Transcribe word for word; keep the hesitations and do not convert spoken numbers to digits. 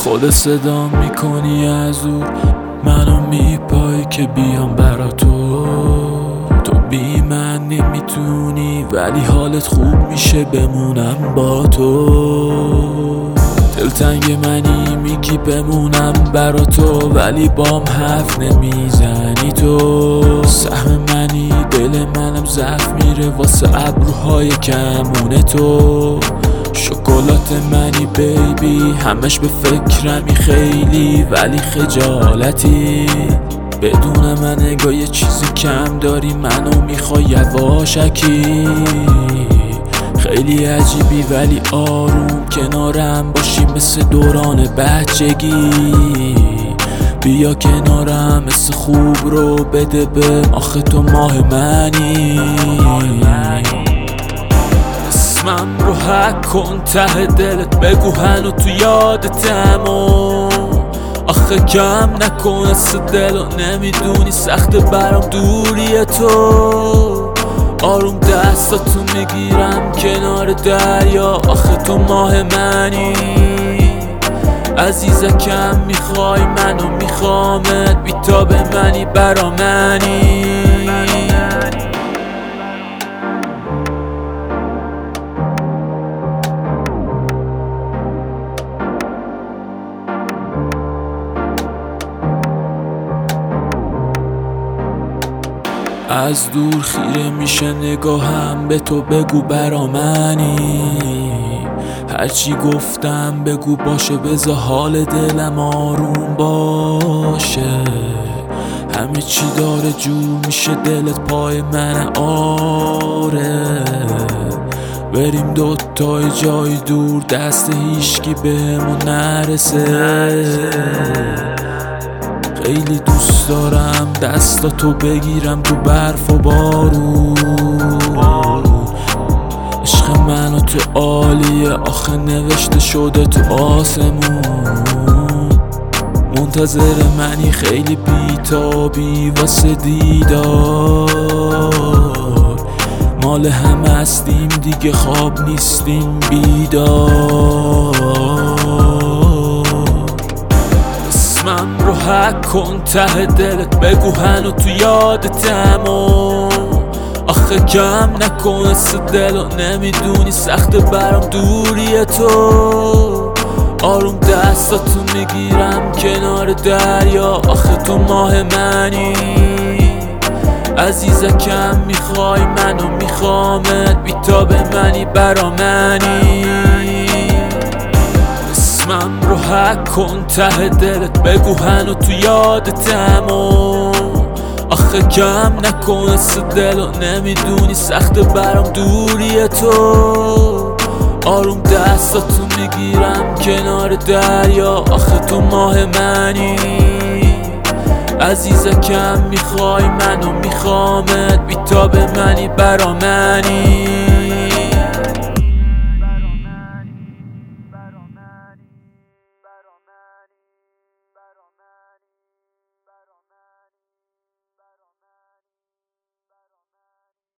خود صدا میکنی از دور، منو میپایی که بیام برا تو. تو بی من نمیتونی ولی حالت خوب میشه بمونم با تو. دلتنگ منی میگی بمونم برا تو ولی بام حرف نمیزنی تو. سهم منی دل منم ضعف میره واسه ابروهای کمونه تو. شکلات منی بیبی همش به فکرمی خیلی ولی خجالتی. بدون من نگاه یه چیزی کم داری، منو میخوای یواشکی. خیلی عجیبی ولی آروم کنارم باشی مثل دوران بچگی. بیا کنارم مثل خوب رو بده به آخه تو ماه منی. اسمم رو حک کن ته دلت بگو هنو تو یادتم و آخه کم نکن است دلو نمیدونی سخت برام دوری تو. آروم دستاتو میگیرم کنار دریا آخه تو ماه منی. عزیزکم میخوای منو میخوامت بیتاب منی برا منی. از دور خیره میشه نگاهم به تو بگو برا منی. هرچی گفتم بگو باشه بذار حال دلم آروم باشه. همه چی داره جور میشه دلت پای من آره. بریم دوتای جای دور دست هیشکی بهمون نرسه. خیلی دوست دارم دستاتو بگیرم تو برف و بارون. عشق منو تو عالیه آخه نوشته شده تو آسمون. منتظر منی خیلی بیتابی واسه دیدار. مال هم هستیم دیگه خواب نیستیم بیدار. اسمم رو حک کن ته دلت بگو هنو تو یادتم و آخه کم نکن است دلو نمیدونی سخت برام دوری تو. آروم دستاتو میگیرم کنار دریا آخه تو ماه منی. عزیزکم میخوای منو میخوامت بیتاب منی برا منی. اسمم رو حک کن ته دلت بگو هنو تو یادتم و آخه کم نکن است دلو نمیدونی سخت برام دوری تو. آروم دستاتو میگیرم کنار دریا آخه تو ماه منی. عزیزکم میخوای منو میخوامت بیتاب منی برا منی.